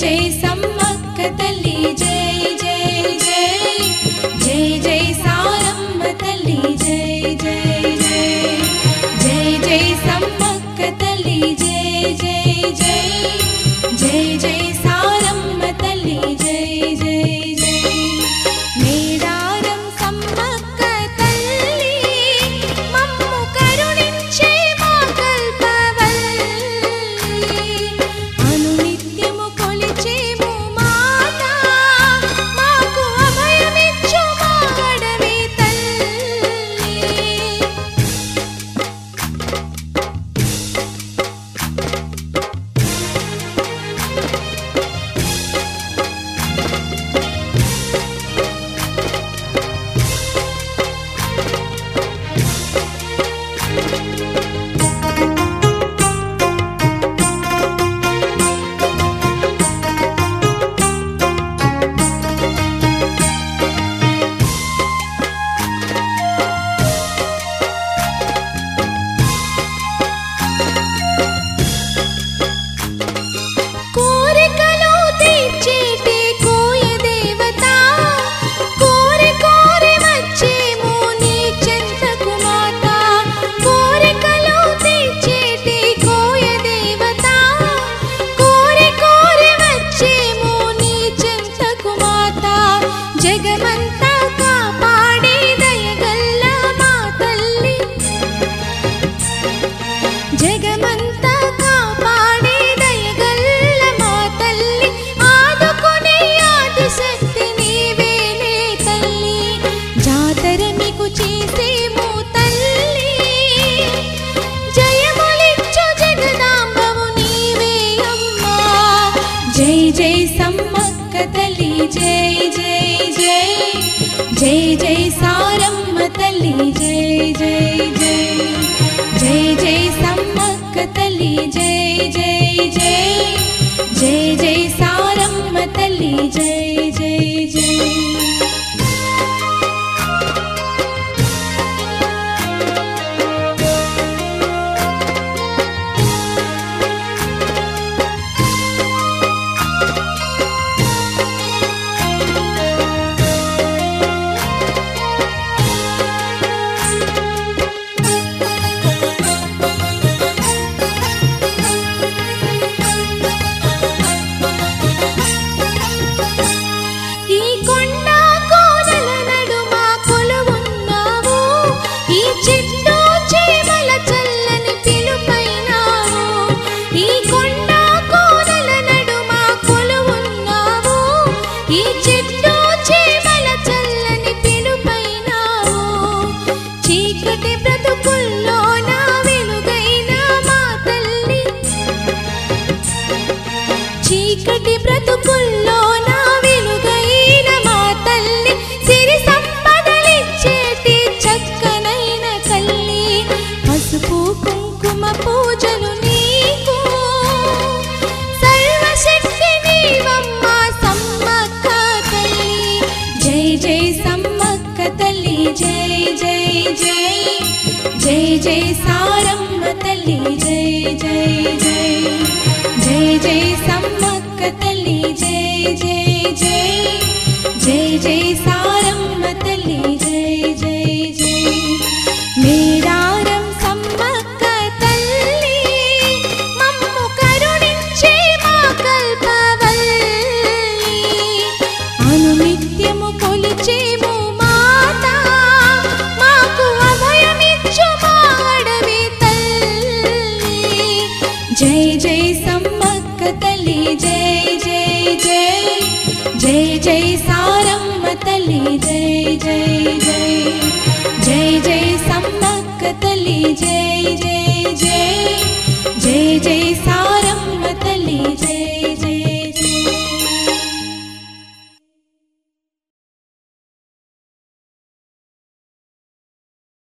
जय सम्मक्क तल्ली जय जय जय जय जय सारम्म तल्ली जय जय जय जय जय सम्मक्क तल्ली जय जय जय जय जय सारम्म तल्ली जय जय जय मेडारं सम्मक्क तल्ली मम्मु करुणिंचे मा कल्पवल्ली अनुनित्यमु कोलिचेमु माता माकु अभयमिच्चु मा अडवी तल्ली జగమంతా కాపాడే దయగల్ల మా తల్లి జగమంతా కాపాడే దయగల్ల మా తల్లి ఆదుకునే ఆదిశక్తి నీవేలే తల్లి జాతర మీకు చేసేము తల్లి జయములిచ్చు జగదాంబవు నీవే అమ్మా జై జై సమ్మక్క తల్లి జై జై जय जय सारम्म तल्ली जय जय जय जय जय सम्मक्क तल्ली जय जय जय जय जय सारम्म तल्ली जय जय जय చీకటి బ్రతుకుల్లో నా వెలుగైన మా తల్లి సిరి సంపదలిచ్చేటి చక్కనైన తల్లి పసుపు కుంకుమ పూజలు నీకు సర్వశక్తి నీవమ్మ సమ్మక్క తల్లి జై జై సమ్మక్క తల్లి జై జై జై జై జై సారమ్మ తల్లి జై జై జై जय जय सम्मक्क तल्ली जय जय जय जय जय सारम्म तल्ली जय जय जय मेडारं सम्मक्क तल्ली मम्मु करुणिंचे मा कल्पवल्ली अनुनित्यमु कोलिचेमु माता माकु अभयमिच्चु मा अडवी तल्ली जय जय सम्मक्क तल्ली जय जय जय जय जय सारम्म तल्ली जय जय जय जय जय सम्मक्क तल्ली जय जय जय जय जय